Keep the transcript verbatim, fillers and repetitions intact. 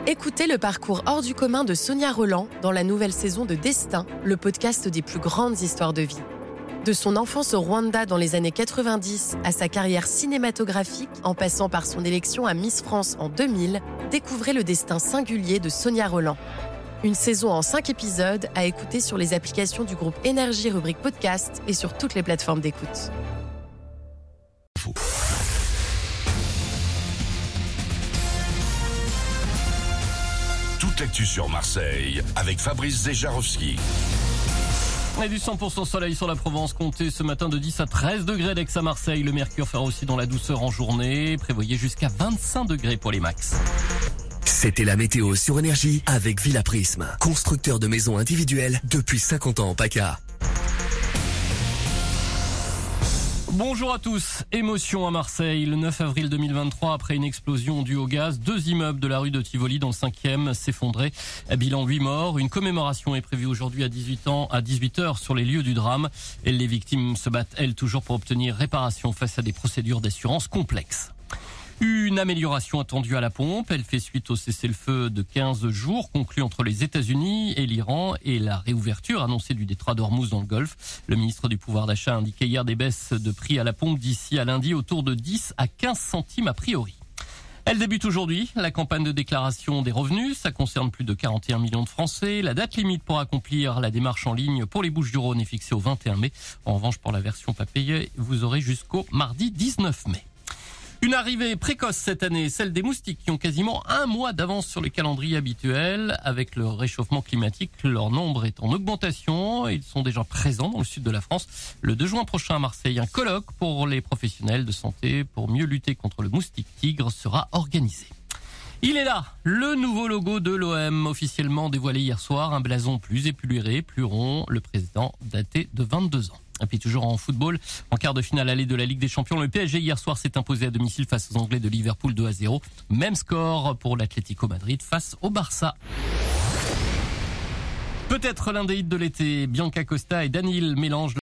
Écoutez le parcours hors du commun de Sonia Rolland dans la nouvelle saison de Destin, le podcast des plus grandes histoires de vie. De son enfance au Rwanda dans les années quatre-vingt-dix à sa carrière cinématographique, en passant par son élection à Miss France en deux mille, découvrez le destin singulier de Sonia Rolland. Une saison en cinq épisodes à écouter sur les applications du groupe Énergie rubrique podcast et sur toutes les plateformes d'écoute. Toute l'actu sur Marseille avec Fabrice Zejarowski. Et du cent pour cent soleil sur la Provence, comptez ce matin de dix à treize degrés d'Aix à Marseille. Le mercure fera aussi dans la douceur en journée. Prévoyez jusqu'à vingt-cinq degrés pour les max. C'était la météo sur Énergie avec Villa Prisme, constructeur de maisons individuelles depuis cinquante ans en PACA. Bonjour à tous. Émotion à Marseille. Le neuf avril deux mille vingt-trois, après une explosion due au gaz, deux immeubles de la rue de Tivoli dans le cinquième s'effondraient. Bilan huit morts. Une commémoration est prévue aujourd'hui à dix-huit ans, à dix-huit heures sur les lieux du drame. Et les victimes se battent, elles, toujours pour obtenir réparation face à des procédures d'assurance complexes. Une amélioration attendue à la pompe. Elle fait suite au cessez-le-feu de quinze jours conclu entre les États-Unis et l'Iran et la réouverture annoncée du détroit d'Ormuz dans le Golfe. Le ministre du pouvoir d'achat a indiqué hier des baisses de prix à la pompe d'ici à lundi autour de dix à quinze centimes a priori. Elle débute aujourd'hui, la campagne de déclaration des revenus. Ça concerne plus de quarante et un millions de Français. La date limite pour accomplir la démarche en ligne pour les Bouches-du-Rhône est fixée au vingt et un mai. En revanche, pour la version pas payée, vous aurez jusqu'au mardi dix-neuf mai. Une arrivée précoce cette année, celle des moustiques qui ont quasiment un mois d'avance sur le calendrier habituel. Avec le réchauffement climatique, leur nombre est en augmentation. Ils sont déjà présents dans le sud de la France. Le deux juin prochain à Marseille, un colloque pour les professionnels de santé pour mieux lutter contre le moustique tigre sera organisé. Il est là, le nouveau logo de l'O M, officiellement dévoilé hier soir. Un blason plus épuré, plus rond, le président daté de vingt-deux ans. Et puis toujours en football, en quart de finale allée de la Ligue des Champions, le P S G hier soir s'est imposé à domicile face aux Anglais de Liverpool deux à zéro. Même score pour l'Atlético Madrid face au Barça. Peut-être l'un des hits de l'été, Bianca Costa et Daniil mélange